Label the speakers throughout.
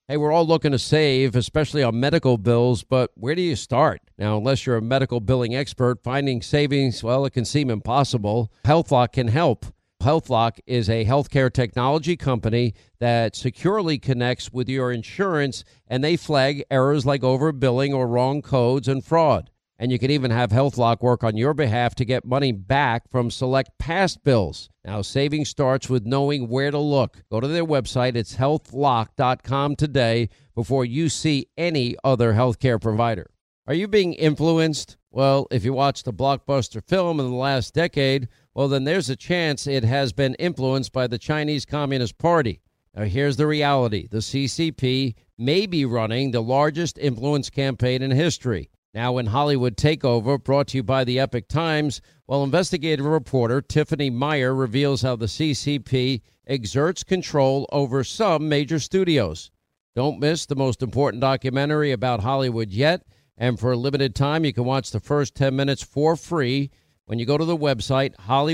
Speaker 1: Hey, we're all looking to save, especially on medical bills, but where do you start? Now, unless you're a medical billing expert, finding savings, well, it can seem impossible. HealthLock can help. HealthLock is a healthcare technology company that securely connects with your insurance, and they flag errors like overbilling or wrong codes and fraud. And you can even have HealthLock work on your behalf to get money back from select past bills. Now, saving starts with knowing where to look. Go to their website. It's healthlock.com today before you see any other healthcare provider. Are you being influenced? Well, if you watched a blockbuster film in the last decade, well, then there's a chance it has been influenced by the Chinese Communist Party. Now, here's the reality. The CCP may be running the largest influence campaign in history. Now, in Hollywood Takeover, brought to you by the Epic Times, well, investigative reporter Tiffany Meyer reveals how the CCP exerts control over some major studios. Don't miss the most important documentary about Hollywood yet. And for a limited time, you can watch the first 10 minutes for free when you go to the website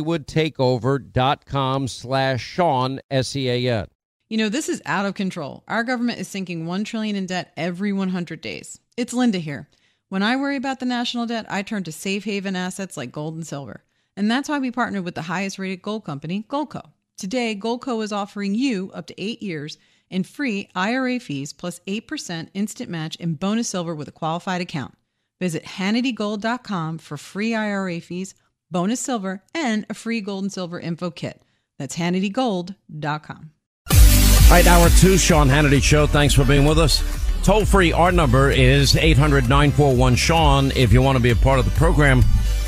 Speaker 1: hollywoodtakeover.com/Sean, SEAN.
Speaker 2: You know, this is out of control. Our government is sinking $1 trillion in debt every 100 days. It's Linda here. When I worry about the national debt, I turn to safe haven assets like gold and silver. And that's why we partnered with the highest rated gold company, Goldco. Today, Goldco is offering you up to 8 years in free IRA fees plus 8% instant match in bonus silver with a qualified account. Visit HannityGold.com for free IRA fees, bonus silver, and a free gold and silver info kit. That's HannityGold.com.
Speaker 1: All right, hour two, Sean Hannity Show. Thanks for being with us. Toll-free, our number is 800-941-SEAN if you want to be a part of the program.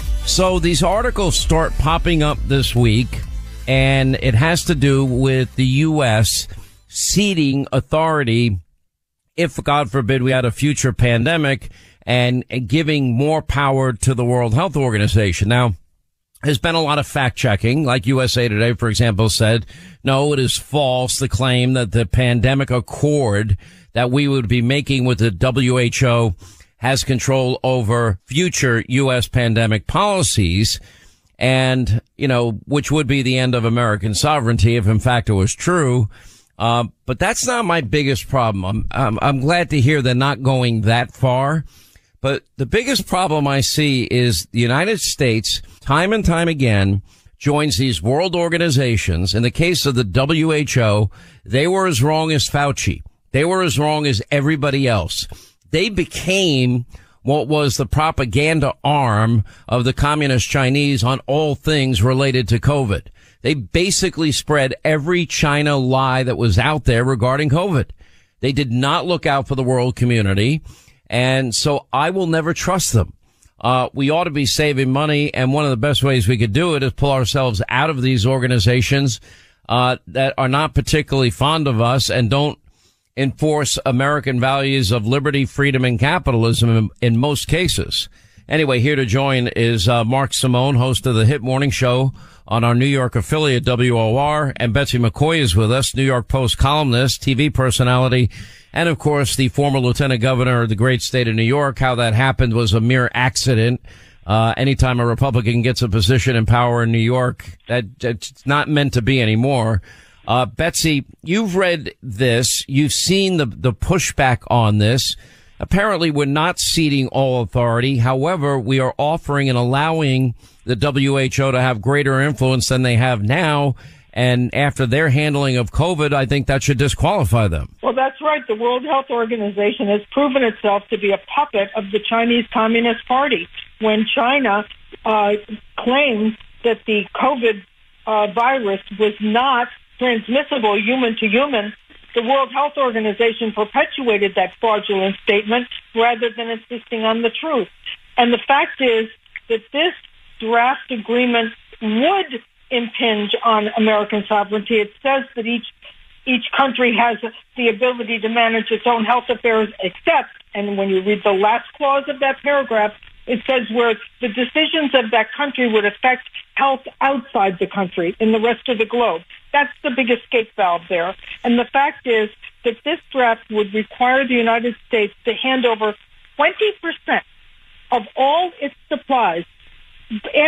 Speaker 1: So these articles start popping up this week, and it has to do with the U.S. ceding authority if, God forbid, we had a future pandemic and giving more power to the World Health Organization. Now, there's been a lot of fact-checking, like USA Today, for example, said, no, it is false, the claim that the pandemic accord that we would be making with the WHO has control over future U.S. pandemic policies and, you know, which would be the end of American sovereignty if, in fact, it was true. But that's not my biggest problem. I'm glad to hear they're not going that far. But the biggest problem I see is the United States, time and time again, joins these world organizations. In the case of the WHO, they were as wrong as Fauci. They were as wrong as everybody else. They became what was the propaganda arm of the communist Chinese on all things related to COVID. They basically spread every China lie that was out there regarding COVID. They did not look out for the world community. And so I will never trust them. We ought to be saving money. And one of the best ways we could do it is pull ourselves out of these organizations, that are not particularly fond of us and don't enforce American values of liberty, freedom, and capitalism in most cases. Anyway, here to join is Mark Simone, host of the Hit Morning Show on our New York affiliate, WOR. And Betsy McCoy is with us, New York Post columnist, TV personality, and, of course, the former lieutenant governor of the great state of New York. How that happened was a mere accident. Anytime a Republican gets a position in power in New York, that's not meant to be anymore. Betsy, you've read this. You've seen the pushback on this. Apparently, we're not ceding all authority. However, we are offering and allowing the WHO to have greater influence than they have now. And after their handling of COVID, I think that should disqualify them.
Speaker 3: Well, that's right. The World Health Organization has proven itself to be a puppet of the Chinese Communist Party. When China claimed that the COVID virus was not transmissible human to human, the World Health Organization perpetuated that fraudulent statement rather than insisting on the truth. And the fact is that this draft agreement would impinge on American sovereignty. It says that each country has the ability to manage its own health affairs, except, and when you read the last clause of that paragraph, it says where the decisions of that country would affect health outside the country, in the rest of the globe. That's the big escape valve there. And the fact is that this draft would require the United States to hand over 20% of all its supplies,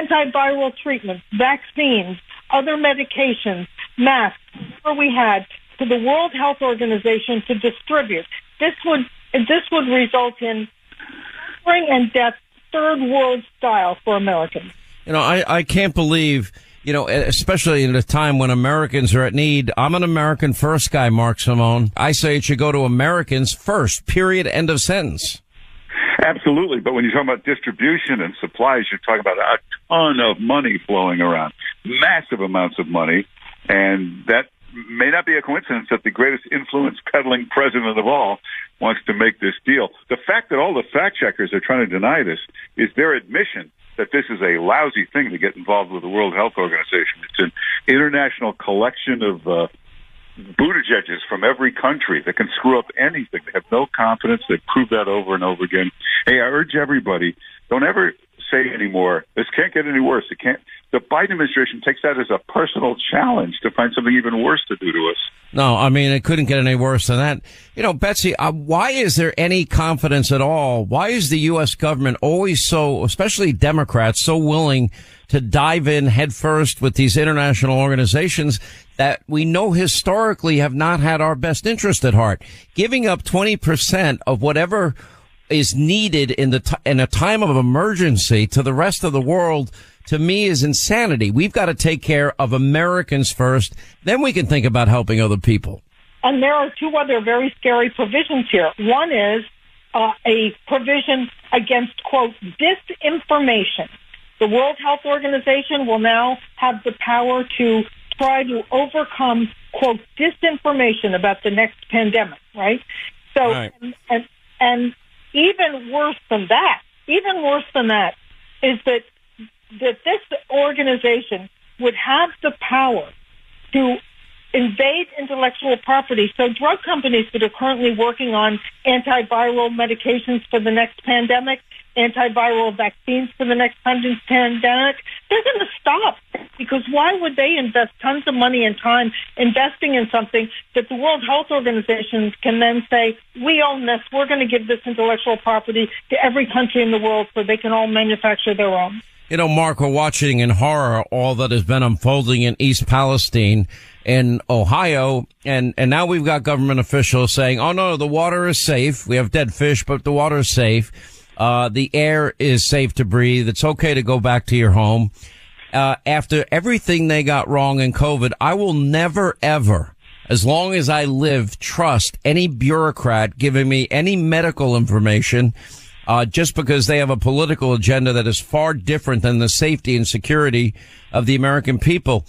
Speaker 3: antiviral treatments, vaccines, other medications, masks, whatever we had, to the World Health Organization to distribute. This would result in suffering and death, third world style for Americans.
Speaker 1: I can't believe, especially in a time when Americans are at need. I'm an American first guy, Mark Simone. I say it should go to Americans first, period, end of sentence.
Speaker 4: Absolutely. But when you're talking about distribution and supplies, you're talking about a ton of money flowing around, massive amounts of money. And that may not be a coincidence that the greatest influence peddling president of all wants to make this deal. The fact that all the fact checkers are trying to deny this is their admission that this is a lousy thing to get involved with the World Health Organization. It's an international collection of Buttigiegs from every country that can screw up anything. They have no confidence. They've proved that over and over again. Hey, I urge everybody, don't ever say anymore, this can't get any worse. It can't. The Biden administration takes that as a personal challenge to find something even worse to do to us.
Speaker 1: No, I mean, it couldn't get any worse than that. Betsy, why is there any confidence at all? Why is the U.S. government always so, especially Democrats, so willing to dive in headfirst with these international organizations that we know historically have not had our best interest at heart? Giving up 20% of whatever is needed in a time of emergency to the rest of the world, to me, is insanity. We've got to take care of Americans first, then we can think about helping other people.
Speaker 3: And there are two other very scary provisions here. One is a provision against, quote, disinformation. The World Health Organization will now have the power to try to overcome, quote, disinformation about the next pandemic, right? So, right. And even worse than that is that this organization would have the power to invade intellectual property. So drug companies that are currently working on antiviral medications for the next pandemic, antiviral vaccines for the next pandemic, they're going to stop. Because why would they invest tons of money and time investing in something that the World Health Organization can then say, we own this, we're going to give this intellectual property to every country in the world so they can all manufacture their own.
Speaker 1: Mark, we're watching in horror all that has been unfolding in East Palestine in Ohio, and now we've got government officials saying, oh no, the water is safe. We have dead fish, but the water is safe. The air is safe to breathe. It's okay to go back to your home. After everything they got wrong in COVID, I will never, ever, as long as I live, trust any bureaucrat giving me any medical information, just because they have a political agenda that is far different than the safety and security of the American people.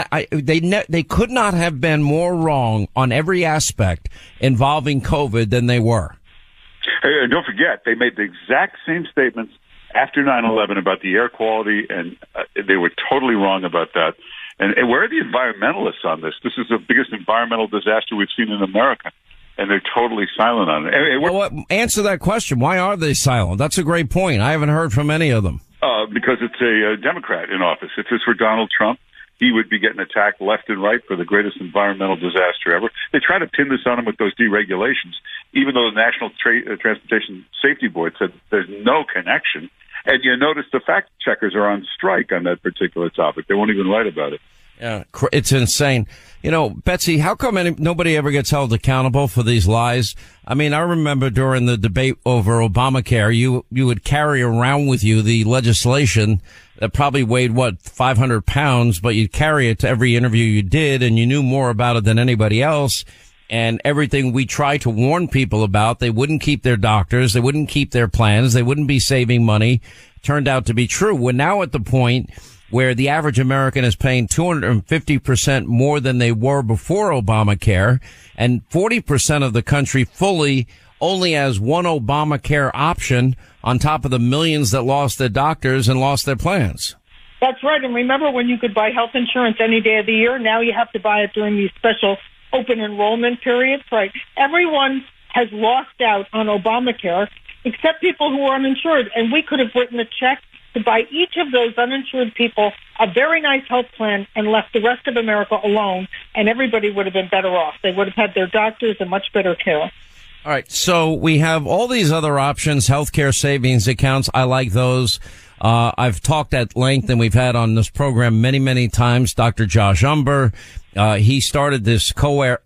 Speaker 1: They could not have been more wrong on every aspect involving COVID than they were.
Speaker 4: Hey, don't forget, they made the exact same statements after 9/11 about the air quality, and they were totally wrong about that. And where are the environmentalists on this? This is the biggest environmental disaster we've seen in America, and they're totally silent on it.
Speaker 1: Well, answer that question. Why are they silent? That's a great point. I haven't heard from any of them.
Speaker 4: Because it's a Democrat in office. If this were Donald Trump, he would be getting attacked left and right for the greatest environmental disaster ever. They try to pin this on him with those deregulations, even though the National Transportation Safety Board said there's no connection. And you notice the fact checkers are on strike on that particular topic. They won't even write about it.
Speaker 1: Yeah, it's insane. Betsy, how come nobody ever gets held accountable for these lies? I mean, I remember during the debate over Obamacare, you would carry around with you the legislation that probably weighed, 500 pounds, but you'd carry it to every interview you did, and you knew more about it than anybody else. And everything we try to warn people about, they wouldn't keep their doctors, they wouldn't keep their plans, they wouldn't be saving money, turned out to be true. We're now at the point where the average American is paying 250% more than they were before Obamacare, and 40% of the country fully only has one Obamacare option on top of the millions that lost their doctors and lost their plans.
Speaker 3: That's right. And remember when you could buy health insurance any day of the year? Now you have to buy it during these special open enrollment periods, right? Everyone has lost out on Obamacare except people who are uninsured. And we could have written a check to buy each of those uninsured people a very nice health plan and left the rest of America alone, and everybody would have been better off. They would have had their doctors and much better care.
Speaker 1: All right. So we have all these other options, healthcare savings accounts. I like those. I've talked at length, and we've had on this program many, many times, Dr. Josh Umber. He started this cooperative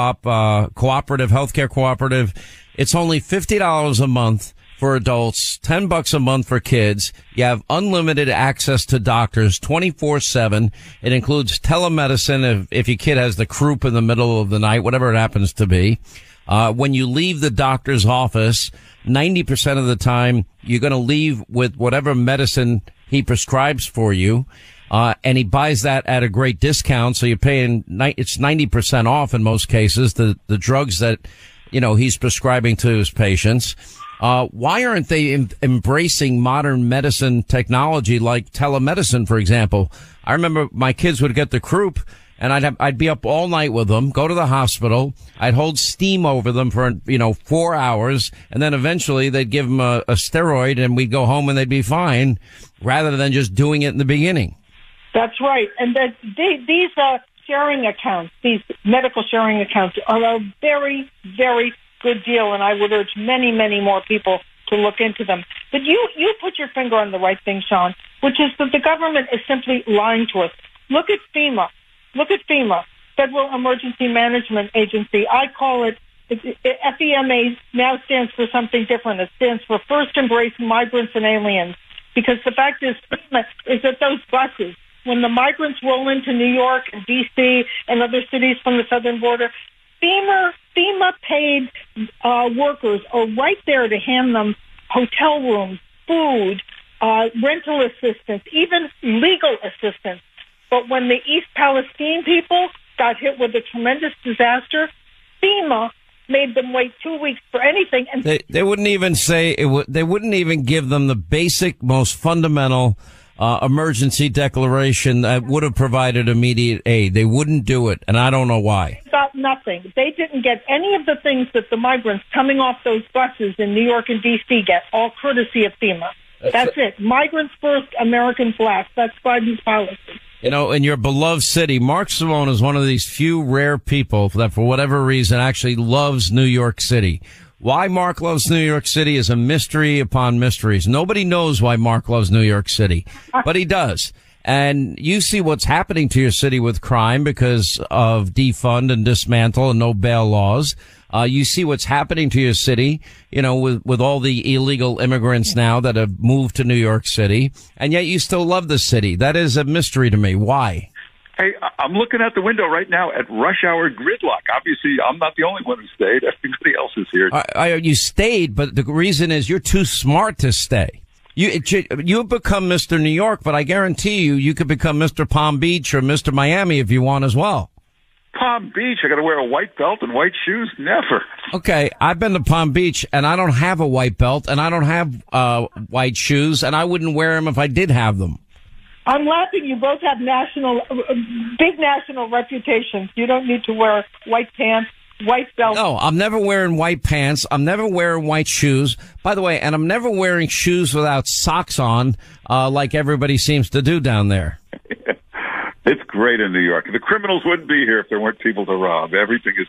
Speaker 1: healthcare cooperative. It's only $50 a month for adults, $10 a month for kids. You have unlimited access to doctors 24/7. It includes telemedicine if your kid has the croup in the middle of the night, whatever it happens to be. When you leave the doctor's office, 90% of the time, you're going to leave with whatever medicine he prescribes for you. And he buys that at a great discount. So you're paying, it's 90% off in most cases, the drugs that, he's prescribing to his patients. Why aren't they embracing modern medicine technology like telemedicine, for example? I remember my kids would get the croup, and I'd be up all night with them, go to the hospital. I'd hold steam over them for, 4 hours. And then eventually they'd give them a steroid and we'd go home and they'd be fine rather than just doing it in the beginning.
Speaker 3: That's right. And these sharing accounts, these medical sharing accounts are a very, very good deal. And I would urge many, many more people to look into them. But you put your finger on the right thing, Sean, which is that the government is simply lying to us. Look at FEMA. Federal Emergency Management Agency. I call it, FEMA now stands for something different. It stands for First Embrace Migrants and Aliens. Because the fact is, FEMA is that those buses, when the migrants roll into New York and D.C. and other cities from the southern border, FEMA paid workers are right there to hand them hotel rooms, food, rental assistance, even legal assistance. But when the East Palestine people got hit with a tremendous disaster, FEMA made them wait 2 weeks for anything. And
Speaker 1: they wouldn't even say they wouldn't even give them the basic, most fundamental emergency declaration that would have provided immediate aid. They wouldn't do it, and I don't know why.
Speaker 3: They got nothing. They didn't get any of the things that the migrants coming off those buses in New York and D.C. get, all courtesy of FEMA. That's it. Migrants first, Americans last. That's Biden's policy.
Speaker 1: In your beloved city, Mark Simone is one of these few rare people that, for whatever reason, actually loves New York City. Why Mark loves New York City is a mystery upon mysteries. Nobody knows why Mark loves New York City, but he does. And you see what's happening to your city with crime because of defund and dismantle and no bail laws. You see what's happening to your city, with all the illegal immigrants now that have moved to New York City, and yet you still love the city. That is a mystery to me. Why?
Speaker 4: Hey, I'm looking out the window right now at rush hour gridlock. Obviously, I'm not the only one who stayed. Everybody else is here.
Speaker 1: You stayed, but the reason is you're too smart to stay. You've become Mr. New York, but I guarantee you could become Mr. Palm Beach or Mr. Miami if you want as well.
Speaker 4: Palm Beach, I got to wear a white belt and white shoes? Never.
Speaker 1: Okay, I've been to Palm Beach, and I don't have a white belt, and I don't have white shoes, and I wouldn't wear them if I did have them.
Speaker 3: I'm laughing. You both have big national reputations. You don't need to wear white pants, white belt.
Speaker 1: No, I'm never wearing white pants. I'm never wearing white shoes. By the way, and I'm never wearing shoes without socks on, like everybody seems to do down there.
Speaker 4: It's great in New York. The criminals wouldn't be here if there weren't people to rob. Everything is.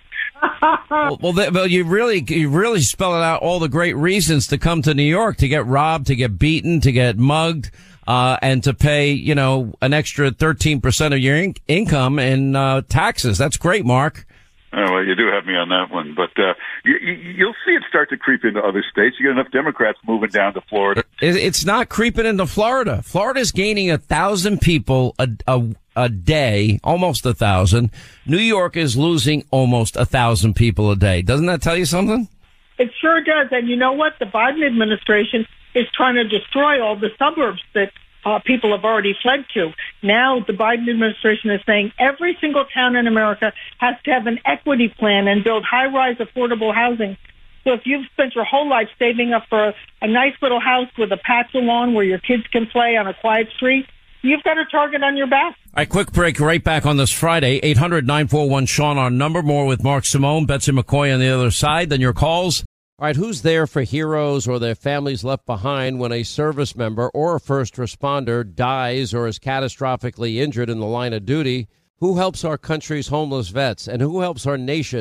Speaker 1: Well, you really spell it out all the great reasons to come to New York: to get robbed, to get beaten, to get mugged, and to pay, an extra 13% of your income in taxes. That's great, Mark.
Speaker 4: Oh, well, you do have me on that one, but you'll see it start to creep into other states. You get enough Democrats moving down to Florida.
Speaker 1: It's not creeping into Florida. Florida's gaining 1,000 people a day, almost 1,000. New York is losing almost 1,000 people a day. Doesn't that tell you something?
Speaker 3: It sure does. And you know what? The Biden administration is trying to destroy all the suburbs that people have already fled to. Now the Biden administration is saying every single town in America has to have an equity plan and build high-rise affordable housing. So if you've spent your whole life saving up for a nice little house with a patch of lawn where your kids can play on a quiet street, you've got a target on your back.
Speaker 1: All right, quick break right back on this Friday. 800-941-SEAN, our number. More with Mark Simone, Betsy McCoy on the other side. Then your calls. All right, who's there for heroes or their families left behind when a service member or a first responder dies or is catastrophically injured in the line of duty? Who helps our country's homeless vets, and who helps our nation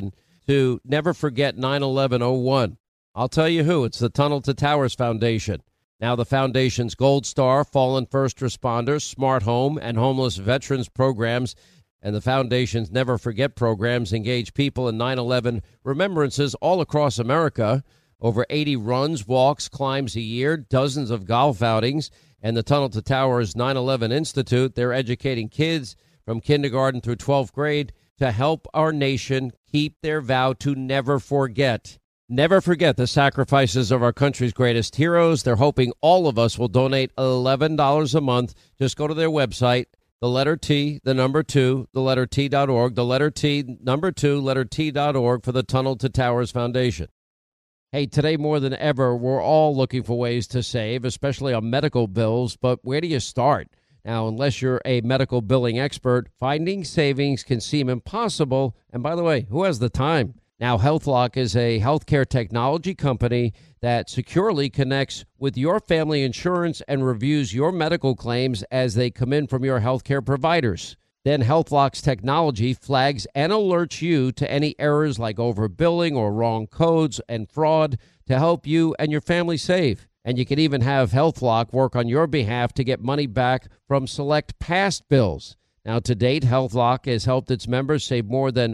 Speaker 1: to never forget 9/11/01. I'll tell you who. It's the Tunnel to Towers Foundation. Now the foundation's Gold Star, Fallen First Responders, Smart Home, and Homeless Veterans programs, and the foundation's Never Forget programs engage people in 9/11 remembrances all across America. Over 80 runs, walks, climbs a year, dozens of golf outings, and the Tunnel to Towers 9/11 Institute. They're educating kids from kindergarten through 12th grade to help our nation keep their vow to never forget. Never forget the sacrifices of our country's greatest heroes. They're hoping all of us will donate $11 a month. Just go to their website, the letter T, the number 2, the letter T.org, the letter T, number 2, letter T.org for the Tunnel to Towers Foundation. Hey, today more than ever, we're all looking for ways to save, especially on medical bills, but where do you start? Now, unless you're a medical billing expert, finding savings can seem impossible. And by the way, who has the time? Now, HealthLock is a healthcare technology company that securely connects with your family insurance and reviews your medical claims as they come in from your healthcare providers. Then HealthLock's technology flags and alerts you to any errors like overbilling or wrong codes and fraud to help you and your family save. And you can even have HealthLock work on your behalf to get money back from select past bills. Now, to date, HealthLock has helped its members save more than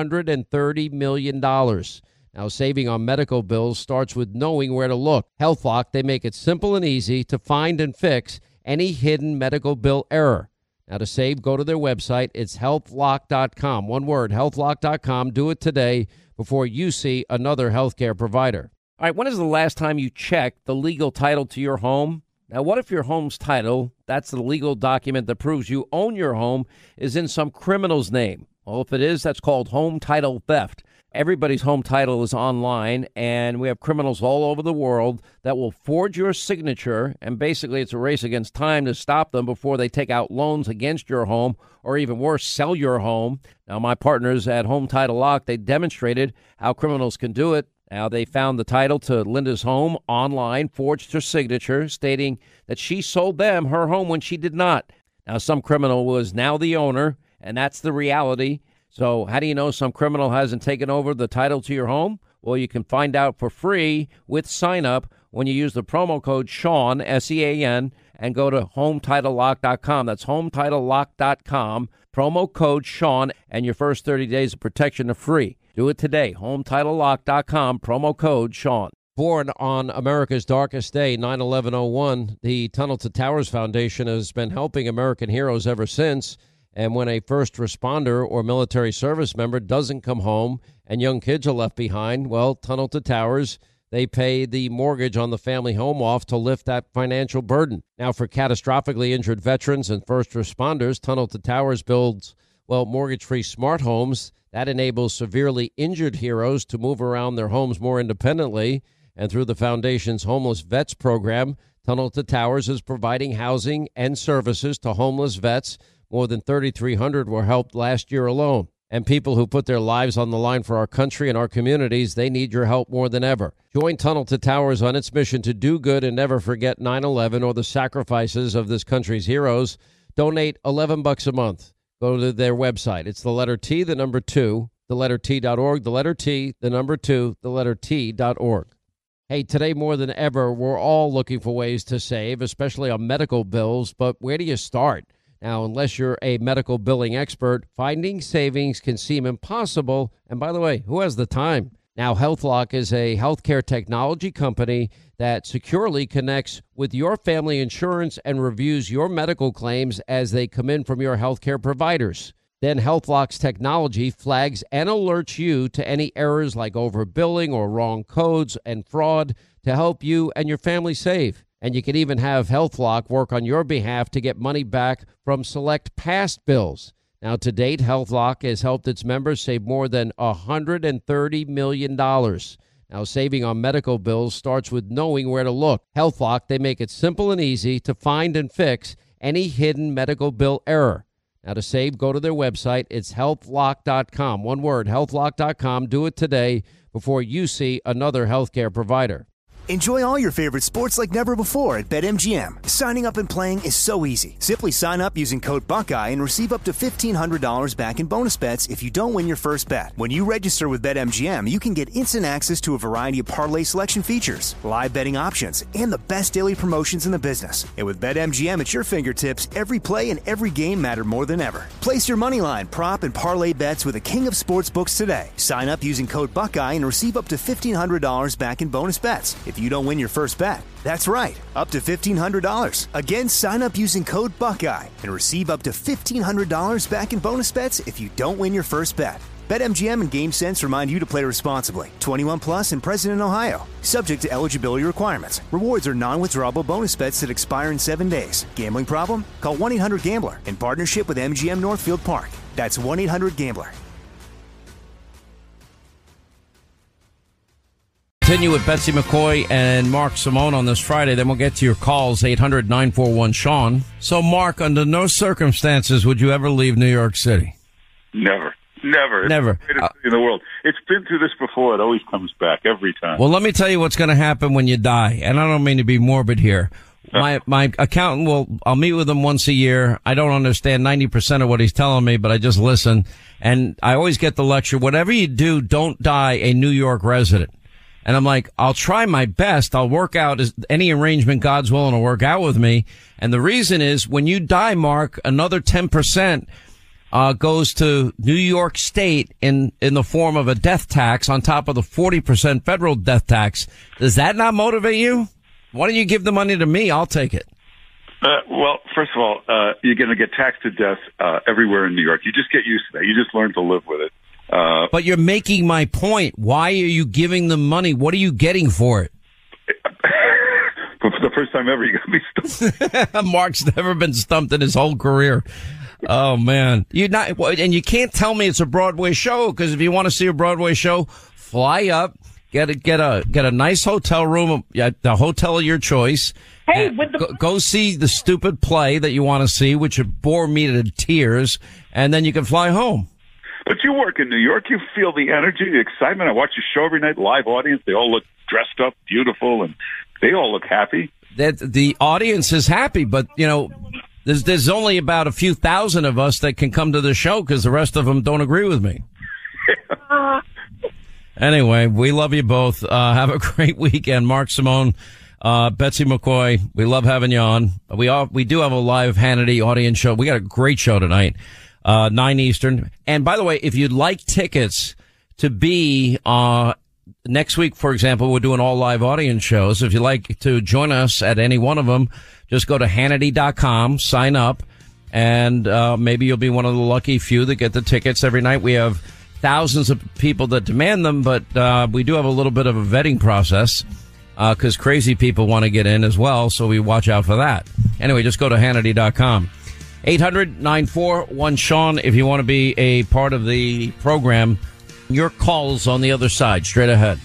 Speaker 1: $130 million. Now, saving on medical bills starts with knowing where to look. HealthLock, they make it simple and easy to find and fix any hidden medical bill error. Now, to save, go to their website. It's healthlock.com. One word, healthlock.com. Do it today before you see another healthcare provider. All right, when is the last time you checked the legal title to your home? Now, what if your home's title, that's the legal document that proves you own your home, is in some criminal's name? Well, if it is, that's called home title theft. Everybody's home title is online, and we have criminals all over the world that will forge your signature, and basically it's a race against time to stop them before they take out loans against your home, or even worse, sell your home. Now, my partners at Home Title Lock, they demonstrated how criminals can do it. Now, they found the title to Linda's home online, forged her signature, stating that she sold them her home when she did not. Now, some criminal was now the owner, and that's the reality. So how do you know some criminal hasn't taken over the title to your home? Well, you can find out for free with sign up when you use the promo code Sean, S-E-A-N, and go to HomeTitleLock.com. That's HomeTitleLock.com, promo code Sean, and your first 30 days of protection are free. Do it today, HomeTitleLock.com, promo code Sean. Born on America's darkest day, 9/11/01, the Tunnel to Towers Foundation has been helping American heroes ever since. And when a first responder or military service member doesn't come home and young kids are left behind, well, Tunnel to Towers, they pay the mortgage on the family home off to lift that financial burden. Now, for catastrophically injured veterans and first responders, Tunnel to Towers builds, well, mortgage-free smart homes. That enables severely injured heroes to move around their homes more independently. And through the foundation's Homeless Vets program, Tunnel to Towers is providing housing and services to homeless vets. More than 3,300 were helped last year alone. And people who put their lives on the line for our country and our communities, they need your help more than ever. Join Tunnel to Towers on its mission to do good and never forget 9/11 or the sacrifices of this country's heroes. Donate $11 a month. Go to their website. It's the letter T, the number 2, the letter T.org, the letter T, the number 2, the letter T.org. Hey, today more than ever, we're all looking for ways to save, especially on medical bills, but where do you start? Now, unless you're a medical billing expert, finding savings can seem impossible. And by the way, who has the time? Now, HealthLock is a healthcare technology company that securely connects with your family insurance and reviews your medical claims as they come in from your healthcare providers. Then HealthLock's technology flags and alerts you to any errors like overbilling or wrong codes and fraud to help you and your family save. And you can even have HealthLock work on your behalf to get money back from select past bills. Now, to date, HealthLock has helped its members save more than $130 million. Now, saving on medical bills starts with knowing where to look. HealthLock, they make it simple and easy to find and fix any hidden medical bill error. Now, to save, go to their website. It's healthlock.com. One word, healthlock.com. Do it today before you see another healthcare provider.
Speaker 5: Enjoy all your favorite sports like never before at BetMGM. Signing up and playing is so easy. Simply sign up using code Buckeye and receive up to $1,500 back in bonus bets if you don't win your first bet. When you register with BetMGM, you can get instant access to a variety of parlay selection features, live betting options, and the best daily promotions in the business. And with BetMGM at your fingertips, every play and every game matter more than ever. Place your moneyline, prop, and parlay bets with the king of sportsbooks today. Sign up using code Buckeye and receive up to $1,500 back in bonus bets if you don't win your first bet. That's right, up to $1,500. Again, sign up using code Buckeye and receive up to $1,500 back in bonus bets if you don't win your first bet. BetMGM and GameSense remind you to play responsibly. 21 plus and present in Ohio. Subject to eligibility requirements. Rewards are non-withdrawable bonus bets that expire in 7 days. Gambling problem? Call 1-800-GAMBLER in partnership with MGM Northfield Park. That's 1-800-GAMBLER.
Speaker 1: Continue with Betsy McCoy and Mark Simone on this Friday. Then we'll get to your calls, 800-941-SEAN. So, Mark, under no circumstances would you ever leave New York City?
Speaker 4: Never. It's the greatest city in the world. It's been through this before. It always comes back every time.
Speaker 1: Well, let me tell you what's going to happen when you die. And I don't mean to be morbid here. My accountant I'll meet with him once a year. I don't understand 90% of what he's telling me, but I just listen. And I always get the lecture, whatever you do, don't die a New York resident. And I'm like, I'll try my best. I'll work out any arrangement God's willing to work out with me. And the reason is when you die, Mark, another 10% goes to New York State in the form of a death tax on top of the 40% federal death tax. Does that not motivate you? Why don't you give the money to me? I'll take it.
Speaker 4: Well, first of all, you're going to get taxed to death everywhere in New York. You just get used to that. You just learn to live with it.
Speaker 1: But you're making my point. Why are you giving them money? What are you getting for it?
Speaker 4: For the first time ever, you got me stumped.
Speaker 1: Mark's never been stumped in his whole career. Oh man, and you can't tell me it's a Broadway show, because if you want to see a Broadway show, fly up, get a nice hotel room at the hotel of your choice.
Speaker 3: Hey,
Speaker 1: go see the stupid play that you want to see, which would bore me to tears, and then you can fly home.
Speaker 4: But you work in New York, you feel the energy, the excitement. I watch your show every night, live audience. They all look dressed up, beautiful, and they all look happy.
Speaker 1: The audience is happy, but, you know, there's only about a few thousand of us that can come to the show because the rest of them don't agree with me. Anyway, we love you both. Have a great weekend. Mark Simone, Betsy McCoy, we love having you on. We do have a live Hannity audience show. We got a great show tonight. 9 Eastern. And by the way, if you'd like tickets to be, next week, for example, we're doing all live audience shows. If you'd like to join us at any one of them, just go to Hannity.com, sign up, and, maybe you'll be one of the lucky few that get the tickets every night. We have thousands of people that demand them, but, we do have a little bit of a vetting process, cause crazy people want to get in as well. So we watch out for that. Anyway, just go to Hannity.com. 800-941-SEAN if you want to be a part of the program. Your calls on the other side, straight ahead.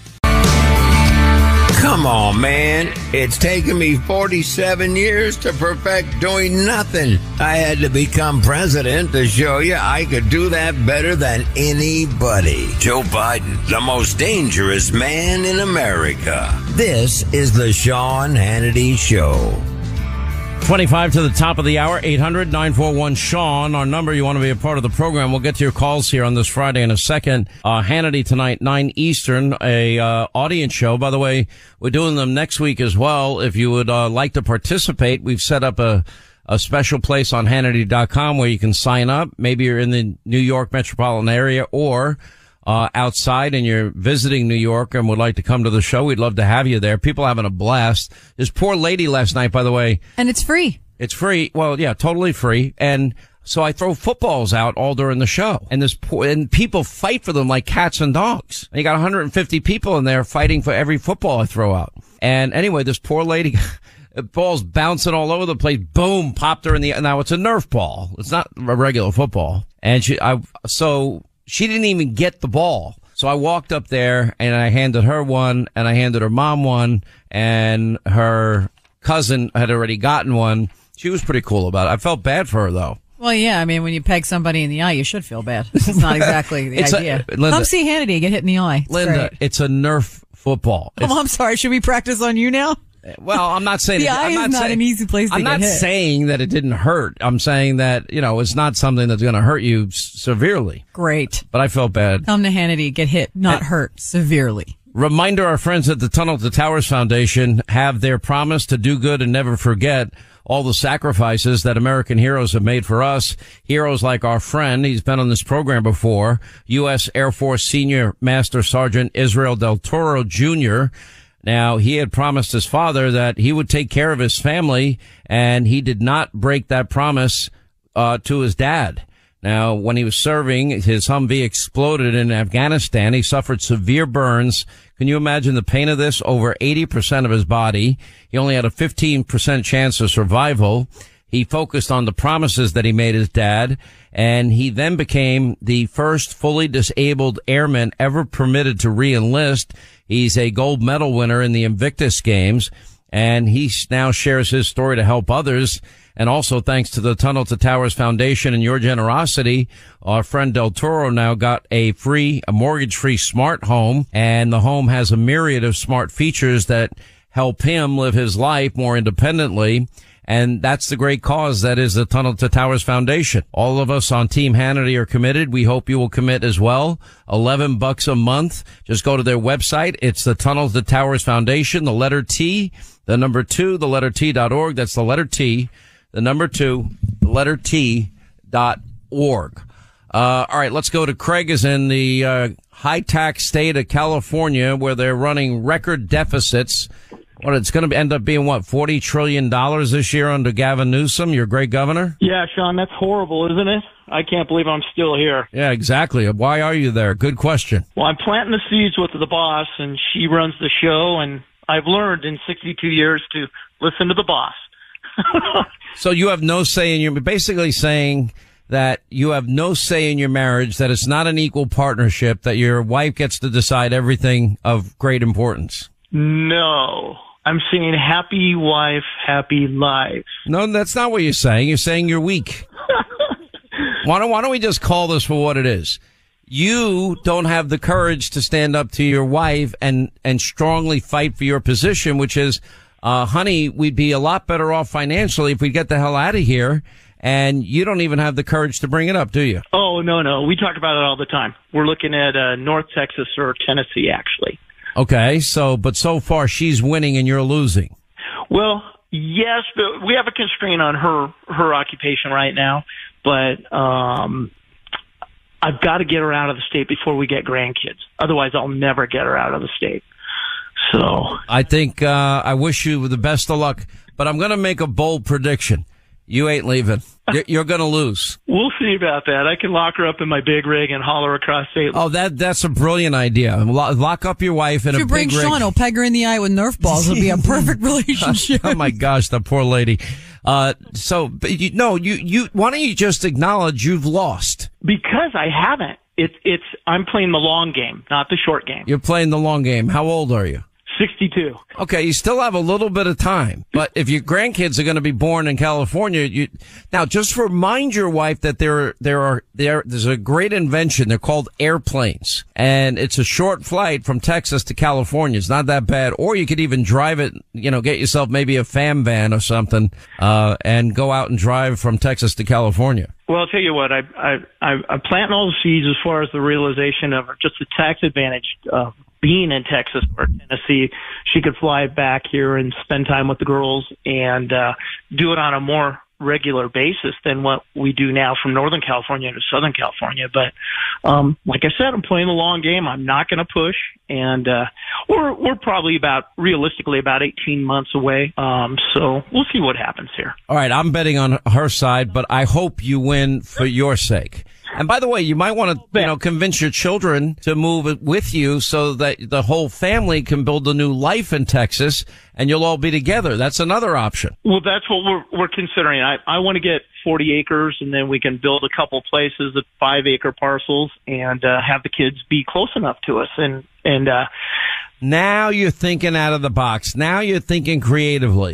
Speaker 6: Come on, man. It's taken me 47 years to perfect doing nothing. I had to become president to show you I could do that better than anybody. Joe Biden, the most dangerous man in America. This is the Sean Hannity Show.
Speaker 1: 25 to the top of the hour, 800-941-SEAN. Our number, you want to be a part of the program. We'll get to your calls here on this Friday in a second. Hannity tonight, 9 Eastern, a audience show. By the way, we're doing them next week as well. If you would like to participate, we've set up a special place on Hannity.com where you can sign up. Maybe you're in the New York metropolitan area or outside and you're visiting New York and would like to come to the show. We'd love to have you there. People having a blast. This poor lady last night, by the way.
Speaker 2: And it's free.
Speaker 1: It's free. Well, yeah, totally free. And so I throw footballs out all during the show. And people fight for them like cats and dogs. And you got 150 people in there fighting for every football I throw out. And anyway, this poor lady, ball's bouncing all over the place. Boom, popped her in the, now it's a Nerf ball. It's not a regular football. And she didn't even get the ball. So I walked up there and I handed her one and I handed her mom one, and her cousin had already gotten one. She was pretty cool about it. I felt bad for her though.
Speaker 2: Well, yeah, I mean, when you peg somebody in the eye, you should feel bad. It's not exactly the idea.
Speaker 1: Linda,
Speaker 2: come see Hannity, get hit in the eye.
Speaker 1: Linda, it's a Nerf football.
Speaker 2: Oh, I'm sorry. Should we practice on you now?
Speaker 1: Well, I'm not saying
Speaker 2: the eye is not an easy place to get hit.
Speaker 1: I'm not saying that it didn't hurt. I'm saying that, it's not something that's going to hurt you severely.
Speaker 2: Great.
Speaker 1: But I felt bad.
Speaker 2: Come to Hannity, get hit, not hurt severely.
Speaker 1: Reminder, our friends at the Tunnel to Towers Foundation have their promise to do good and never forget all the sacrifices that American heroes have made for us. Heroes like our friend, he's been on this program before, U.S. Air Force Senior Master Sergeant Israel Del Toro, Jr. Now, he had promised his father that he would take care of his family, and he did not break that promise to his dad. Now, when he was serving, his Humvee exploded in Afghanistan. He suffered severe burns. Can you imagine the pain of this? Over 80% of his body. He only had a 15% chance of survival. He focused on the promises that he made his dad, and he then became the first fully disabled airman ever permitted to re-enlist. He's a gold medal winner in the Invictus Games, and he now shares his story to help others. And also, thanks to the Tunnel to Towers Foundation and your generosity, our friend Del Toro now got a mortgage-free smart home, and the home has a myriad of smart features that help him live his life more independently. And that's the great cause that is the Tunnel to Towers Foundation. All of us on Team Hannity are committed. We hope you will commit as well. $11 a month. Just go to their website. It's the Tunnel to Towers Foundation, the letter T, the number 2, the letter T.org. That's the letter T, the number 2, the letter T.org. All right, let's go to Craig is in the high tax state of California where they're running record deficits. What, it's going to end up being, $40 trillion this year under Gavin Newsom, your great governor?
Speaker 7: Yeah, Sean, that's horrible, isn't it? I can't believe I'm still here.
Speaker 1: Yeah, exactly. Why are you there? Good question.
Speaker 7: Well, I'm planting the seeds with the boss, and she runs the show, and I've learned in 62 years to listen to the boss.
Speaker 1: So you have no say in you're basically saying that you have no say in your marriage, that it's not an equal partnership, that your wife gets to decide everything of great importance.
Speaker 7: No. I'm saying happy wife, happy life.
Speaker 1: No, that's not what you're saying. You're saying you're weak. Why don't we just call this for what it is? You don't have the courage to stand up to your wife and strongly fight for your position, which is, honey, we'd be a lot better off financially if we get the hell out of here. And you don't even have the courage to bring it up, do you?
Speaker 7: Oh, no. We talk about it all the time. We're looking at North Texas or Tennessee, actually.
Speaker 1: Okay, but so far she's winning and you're losing.
Speaker 7: Well, yes, but we have a constraint on her occupation right now. But I've got to get her out of the state before we get grandkids. Otherwise, I'll never get her out of the state. So
Speaker 1: I think I wish you the best of luck. But I'm going to make a bold prediction. You ain't leaving. You're going to lose.
Speaker 7: We'll see about that. I can lock her up in my big rig and haul her across state.
Speaker 1: Oh, that's a brilliant idea. Lock up your wife in a big rig.
Speaker 2: If you bring Sean, he'll peg her in the eye with Nerf balls. It'll be a perfect relationship.
Speaker 1: Oh my gosh, the poor lady. Why don't you just acknowledge you've lost?
Speaker 7: Because I haven't. I'm playing the long game, not the short game.
Speaker 1: You're playing the long game. How old are you?
Speaker 7: 62.
Speaker 1: Okay, you still have a little bit of time, but if your grandkids are going to be born in California, now just remind your wife that there's a great invention. They're called airplanes, and it's a short flight from Texas to California. It's not that bad, or you could even drive it. Get yourself maybe a fam van or something, and go out and drive from Texas to California.
Speaker 7: Well, I'll tell you what, I'm planting all the seeds as far as the realization of just the tax advantage of being in Texas or Tennessee. She could fly back here and spend time with the girls and do it on a more regular basis than what we do now from Northern California to Southern California. But like I said, I'm playing the long game. I'm not going to push, and we're probably realistically about 18 months away. So we'll see what happens here.
Speaker 1: All right, I'm betting on her side, but I hope you win for your sake. And by the way, you might want to, convince your children to move with you so that the whole family can build a new life in Texas and you'll all be together. That's another option.
Speaker 7: Well, that's what we're considering. I want to get 40 acres and then we can build a couple places at 5-acre parcels and have the kids be close enough to us. And
Speaker 1: now you're thinking out of the box. Now you're thinking creatively.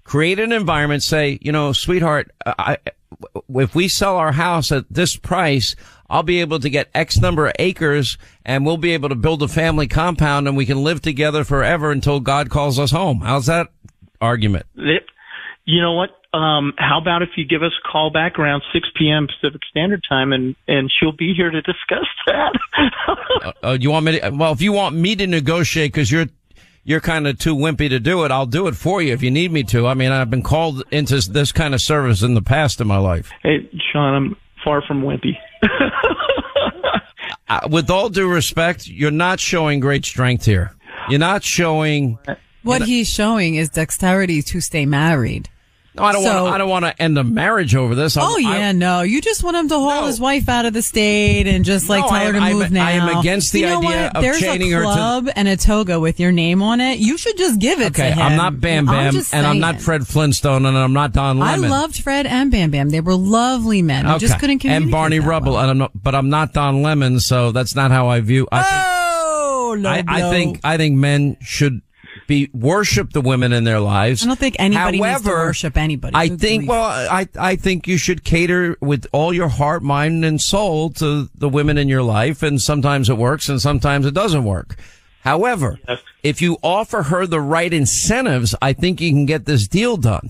Speaker 1: create an environment, say, sweetheart, if we sell our house at this price, I'll be able to get X number of acres and we'll be able to build a family compound and we can live together forever until God calls us home. How's that argument?
Speaker 7: You know what? How about if you give us a call back around 6 p.m. Pacific Standard Time and she'll be here to discuss that.
Speaker 1: You want me to, well, if you want me to negotiate because you're kind of too wimpy to do it, I'll do it for you if you need me to. I mean, I've been called into this kind of service in the past in my life.
Speaker 7: Hey, Sean, I'm far from wimpy.
Speaker 1: With all due respect, you're not showing great strength here. You're not showing.
Speaker 2: What he's showing is dexterity to stay married.
Speaker 1: No, I don't want to end a marriage over this.
Speaker 2: No. You just want him to hold his wife out of the state and just tell her to move now.
Speaker 1: I am against the idea of chaining her to.
Speaker 2: There's a club and a toga with your name on it. You should just give it to him.
Speaker 1: I'm not Bam Bam and I'm not Fred Flintstone and I'm not Don Lemon.
Speaker 2: I loved Fred and Bam Bam. They were lovely men. I just couldn't communicate.
Speaker 1: And Barney Rubble,
Speaker 2: well.
Speaker 1: but I'm not Don Lemon, so that's not how I view. I think men should worship the women in their lives.
Speaker 2: I don't think anybody needs to worship anybody.
Speaker 1: I think you should cater with all your heart, mind, and soul to the women in your life, and sometimes it works and sometimes it doesn't work. However, if you offer her the right incentives, I think you can get this deal done.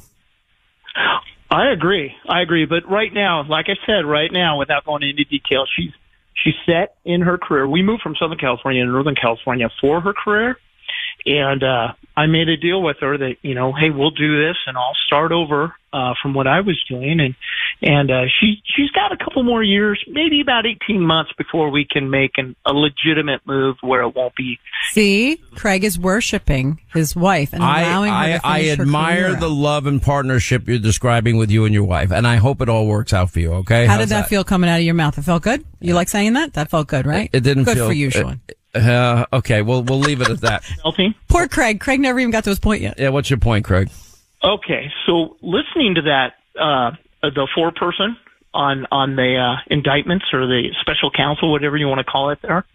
Speaker 7: I agree. But right now, like I said, without going into detail, she's set in her career. We moved from Southern California to Northern California for her career. And I made a deal with her that, hey, we'll do this and I'll start over from what I was doing. And she's got a couple more years, maybe about 18 months before we can make a legitimate move where it won't be.
Speaker 2: See, Craig is worshiping his wife and allowing her to finish
Speaker 1: I admire
Speaker 2: her career.
Speaker 1: The love and partnership you're describing with you and your wife. And I hope it all works out for you, okay?
Speaker 2: How did that feel coming out of your mouth? It felt good? You like saying that? That felt good, right?
Speaker 1: It didn't
Speaker 2: good
Speaker 1: feel
Speaker 2: for you, Sean.
Speaker 1: Okay, we'll leave it at that.
Speaker 2: Poor Craig. Craig never even got to his point yet.
Speaker 1: Yeah, what's your point, Craig?
Speaker 7: Okay, so listening to that, the foreperson on the indictments or the special counsel, whatever you want to call it there,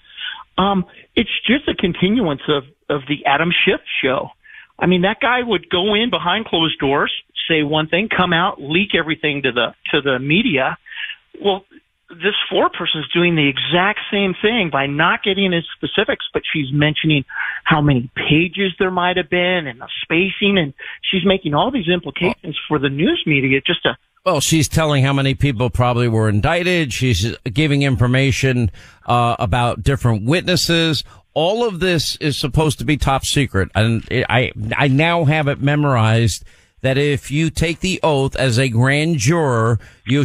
Speaker 7: it's just a continuance of the Adam Schiff show. I mean, that guy would go in behind closed doors, say one thing, come out, leak everything to the media. Well, this foreperson is doing the exact same thing by not getting into specifics, but she's mentioning how many pages there might have been and the spacing, and she's making all these implications for the news media just to.
Speaker 1: Well, she's telling how many people probably were indicted. She's giving information about different witnesses. All of this is supposed to be top secret, and I now have it memorized that if you take the oath as a grand juror, you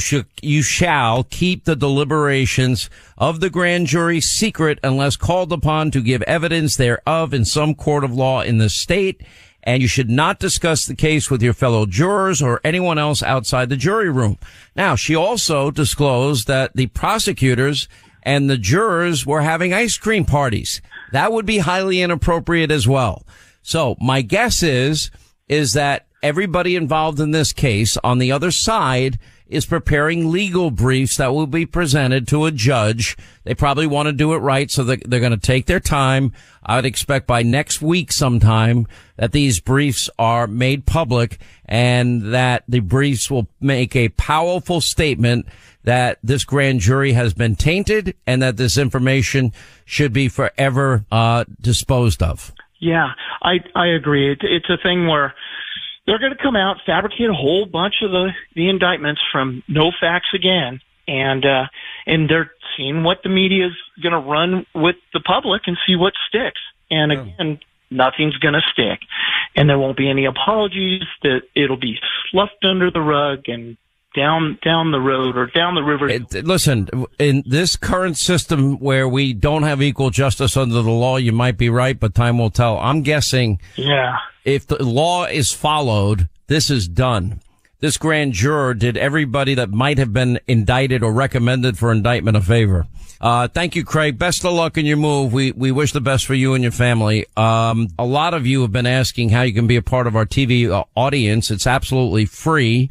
Speaker 1: shall keep the deliberations of the grand jury secret unless called upon to give evidence thereof in some court of law in the state. And you should not discuss the case with your fellow jurors or anyone else outside the jury room. Now, she also disclosed that the prosecutors and the jurors were having ice cream parties. That would be highly inappropriate as well. So my guess is that everybody involved in this case on the other side is preparing legal briefs that will be presented to a judge. They probably want to do it right, so they're going to take their time. I would expect by next week sometime that these briefs are made public and that the briefs will make a powerful statement that this grand jury has been tainted and that this information should be forever disposed of.
Speaker 7: Yeah, I agree. It's a thing where they're going to come out, fabricate a whole bunch of the indictments from no facts again, and they're seeing what the media is going to run with the public and see what sticks. And again, nothing's going to stick, and there won't be any apologies. That it'll be sloughed under the rug and down the road or down the river.
Speaker 1: Listen, in this current system where we don't have equal justice under the law, you might be right, but time will tell. I'm guessing.
Speaker 7: Yeah.
Speaker 1: If the law is followed, this is done. This grand juror did everybody that might have been indicted or recommended for indictment a favor. Thank you, Craig. Best of luck in your move. We wish the best for you and your family. A lot of you have been asking how you can be a part of our TV audience. It's absolutely free.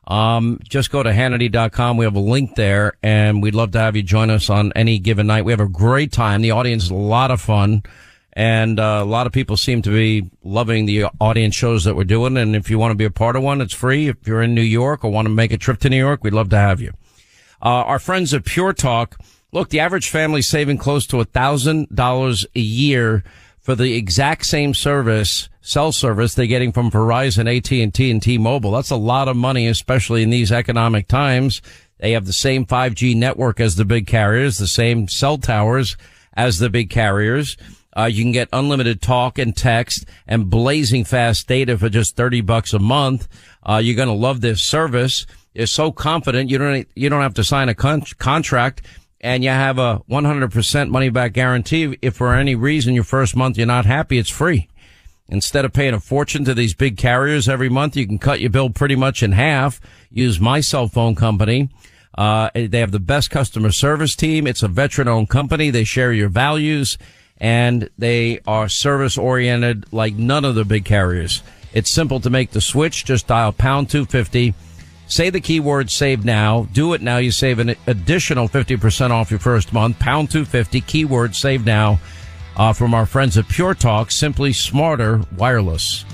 Speaker 1: Just go to Hannity.com. We have a link there, and we'd love to have you join us on any given night. We have a great time. The audience is a lot of fun. And a lot of people seem to be loving the audience shows that we're doing. And if you want to be a part of one, it's free. If you're in New York or want to make a trip to New York, we'd love to have you. Our friends at Pure Talk, look, the average family saving close to $1,000 a year for the exact same service, cell service they're getting from Verizon, AT&T, and T-Mobile. That's a lot of money, especially in these economic times. They have the same 5G network as the big carriers, the same cell towers as the big carriers. You can get unlimited talk and text and blazing fast data for just $30 a month. You're going to love this service. You're so confident you don't have to sign a contract. And you have a 100% money back guarantee. If for any reason your first month you're not happy, it's free. Instead of paying a fortune to these big carriers every month, you can cut your bill pretty much in half. Use my cell phone company. They have the best customer service team. It's a veteran-owned company. They share your values, and they are service-oriented like none of the big carriers. It's simple to make the switch. Just dial pound 250. Say the keyword save now. Do it now. You save an additional 50% off your first month. Pound 250, keyword save now, from our friends at Pure Talk, simply smarter wireless.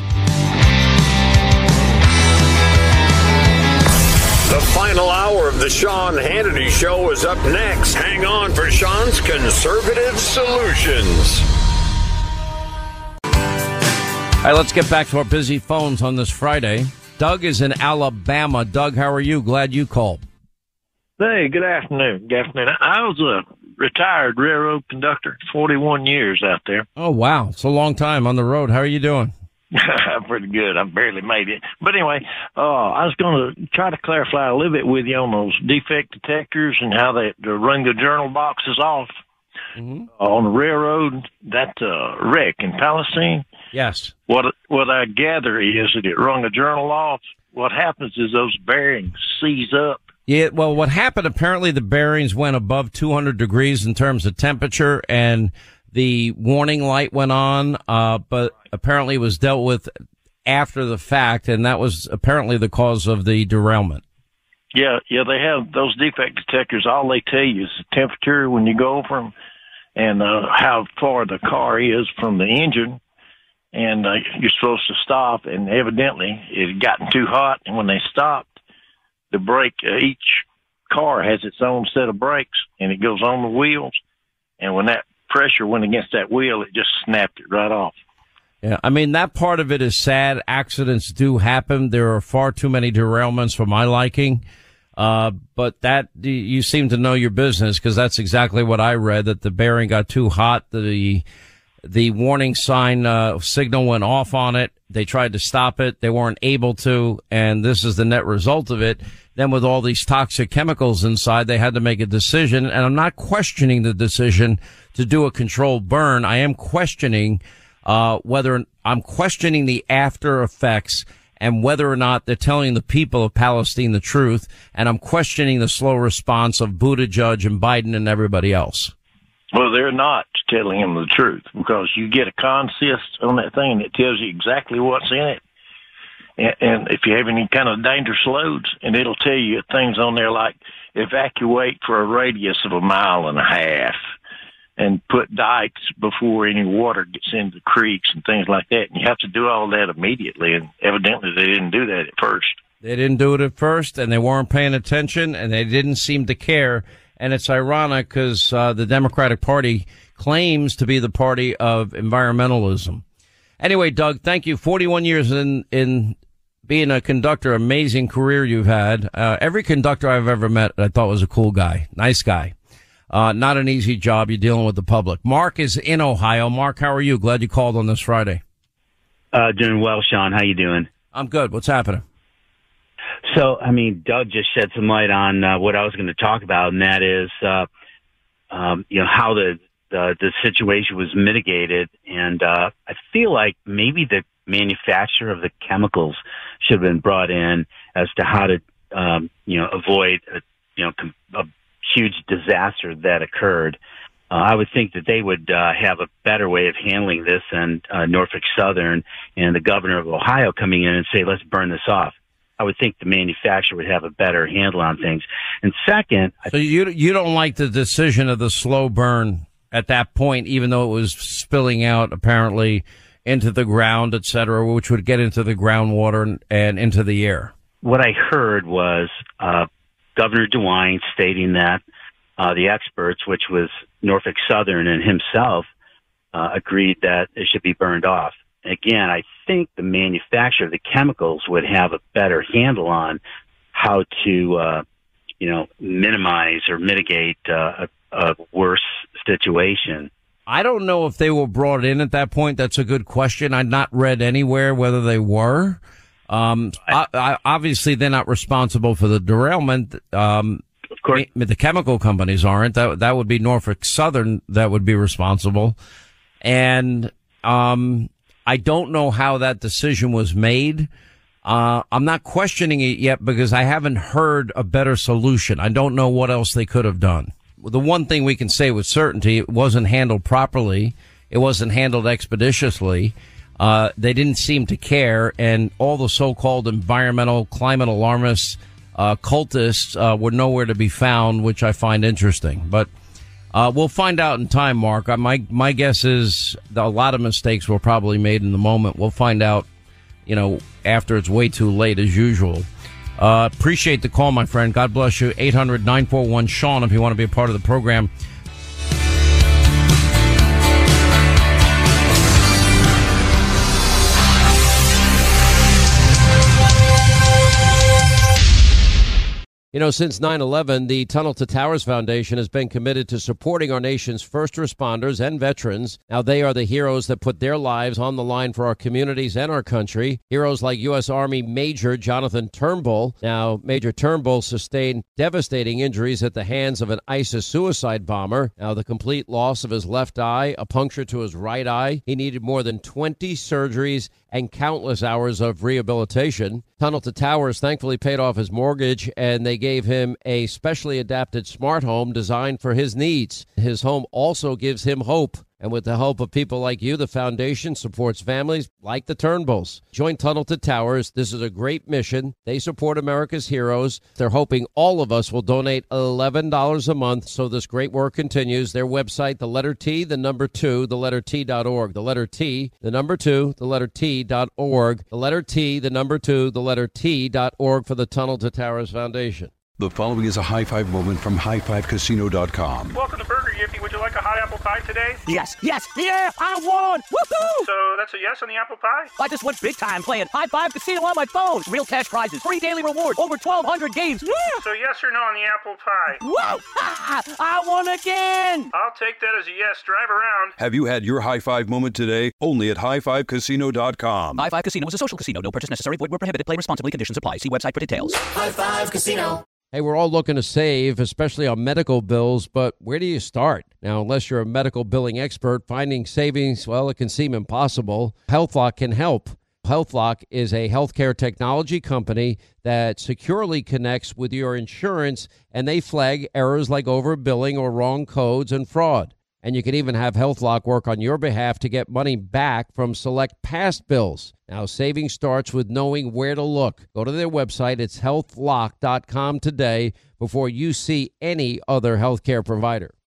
Speaker 6: The final hour of the Sean Hannity Show is up next. Hang on for Sean's Conservative Solutions.
Speaker 1: All right, let's get back to our busy phones on this Friday. Doug is in Alabama. Doug, how are you? Glad you called.
Speaker 8: Hey, good afternoon. Good afternoon. I was a retired railroad conductor, 41 years out there.
Speaker 1: Oh, wow. It's a long time on the road. How are you doing?
Speaker 8: Pretty good. I barely made it. But anyway, I was going to try to clarify a little bit with you on those defect detectors and how they run the journal boxes off. Mm-hmm. On the railroad, that's a wreck in Palestine.
Speaker 1: Yes.
Speaker 8: What I gather is that it rung a journal off. What happens is those bearings seize up.
Speaker 1: Yeah, well, what happened, apparently the bearings went above 200 degrees in terms of temperature, and the warning light went on, but apparently it was dealt with after the fact, and that was apparently the cause of the derailment.
Speaker 8: Yeah, they have those defect detectors. All they tell you is the temperature when you go over them and how far the car is from the engine. And you're supposed to stop, and evidently it had gotten too hot, and when they stopped, the brake, each car has its own set of brakes, and it goes on the wheels, and when that pressure went against that wheel, it just snapped it right off.
Speaker 1: Yeah, I mean, that part of it is sad. Accidents do happen. There are far too many derailments for my liking. But that, you seem to know your business, because that's exactly what I read, that the bearing got too hot, the warning sign signal went off on it. They tried to stop it. They weren't able to. And this is the net result of it. Then with all these toxic chemicals inside, they had to make a decision. And I'm not questioning the decision to do a controlled burn. I am questioning I'm questioning the after effects and whether or not they're telling the people of Palestine the truth. And I'm questioning the slow response of Buttigieg and Biden and everybody else.
Speaker 8: Well, they're not telling him the truth, because you get a consist on that thing that tells you exactly what's in it. And if you have any kind of dangerous loads, and it'll tell you things on there like evacuate for a radius of 1.5 miles and put dikes before any water gets into the creeks and things like that. And you have to do all that immediately. And evidently they didn't do that at first.
Speaker 1: They didn't do it at first, and they weren't paying attention, and they didn't seem to care. And it's ironic because the Democratic Party claims to be the party of environmentalism. Anyway, Doug, thank you. 41 years in being a conductor, amazing career you've had. Every conductor I've ever met, I thought was a cool guy, nice guy. Not an easy job. You're dealing with the public. Mark is in Ohio. Mark, how are you? Glad you called on this Friday.
Speaker 9: Doing well, Sean. How you doing?
Speaker 1: I'm good. What's happening?
Speaker 9: So, I mean, Doug just shed some light on what I was going to talk about, and that is, how the situation was mitigated. And I feel like maybe the manufacturer of the chemicals should have been brought in as to how to, avoid a huge disaster that occurred. I would think that they would have a better way of handling this than Norfolk Southern and the governor of Ohio coming in and say, let's burn this off. I would think the manufacturer would have a better handle on things. And second,
Speaker 1: so you don't like the decision of the slow burn at that point, even though it was spilling out apparently into the ground, et cetera, which would get into the groundwater and into the air.
Speaker 9: What I heard was Governor DeWine stating that the experts, which was Norfolk Southern and himself, agreed that it should be burned off. Again, I think the manufacturer of the chemicals would have a better handle on how to, minimize or mitigate a worse situation.
Speaker 1: I don't know if they were brought in at that point. That's a good question. I'd not read anywhere whether they were. Obviously, they're not responsible for the derailment.
Speaker 9: Of course,
Speaker 1: the chemical companies aren't. That would be Norfolk Southern that would be responsible. And I don't know how that decision was made. I'm not questioning it yet because I haven't heard a better solution. I don't know what else they could have done. The one thing we can say with certainty, it wasn't handled properly. It wasn't handled expeditiously. They didn't seem to care, and all the so-called environmental climate alarmists, cultists, were nowhere to be found, which I find interesting. But we'll find out in time, Mark. My guess is a lot of mistakes were probably made in the moment. We'll find out, after it's way too late, as usual. Appreciate the call, my friend. God bless you. 800-941-SEAN if you want to be a part of the program. Since 9/11, the Tunnel to Towers Foundation has been committed to supporting our nation's first responders and veterans. Now, they are the heroes that put their lives on the line for our communities and our country. Heroes like U.S. Army Major Jonathan Turnbull. Now, Major Turnbull sustained devastating injuries at the hands of an ISIS suicide bomber. Now, the complete loss of his left eye, a puncture to his right eye. He needed more than 20 surgeries and countless hours of rehabilitation. Tunnel to Towers thankfully paid off his mortgage, and they gave him a specially adapted smart home designed for his needs. His home also gives him hope. And with the help of people like you, the foundation supports families like the Turnbulls. Join Tunnel to Towers. This is a great mission. They support America's heroes. They're hoping all of us will donate $11 a month so this great work continues. Their website, the letter T, the number 2, the letter T.org. The letter T, the number 2, the letter T.org. The letter T, the number 2, the letter T.org for the Tunnel to Towers Foundation.
Speaker 10: The following is a high five moment from highfivecasino.com.
Speaker 11: Welcome to Burger Yippee. Would you like a hot apple pie today?
Speaker 12: Yes, yeah, I won! Woohoo!
Speaker 11: So that's a yes on the apple pie?
Speaker 12: I just went big time playing High Five Casino on my phone. Real cash prizes, free daily rewards, over 1,200 games. Yeah!
Speaker 11: So yes or no on the apple pie?
Speaker 12: Whoa! I won again!
Speaker 11: I'll take that as a yes. Drive around.
Speaker 10: Have you had your high five moment today? Only at highfivecasino.com.
Speaker 12: High Five Casino is a social casino. No purchase necessary. Void where prohibited. Play responsibly. Conditions apply. See website for details.
Speaker 13: High Five Casino.
Speaker 1: Hey, we're all looking to save, especially on medical bills, but where do you start? Now, unless you're a medical billing expert, finding savings, well, it can seem impossible. HealthLock can help. HealthLock is a healthcare technology company that securely connects with your insurance, and they flag errors like overbilling or wrong codes and fraud. And you can even have HealthLock work on your behalf to get money back from select past bills. Now, saving starts with knowing where to look. Go to their website. It's healthlock.com today before you see any other healthcare provider.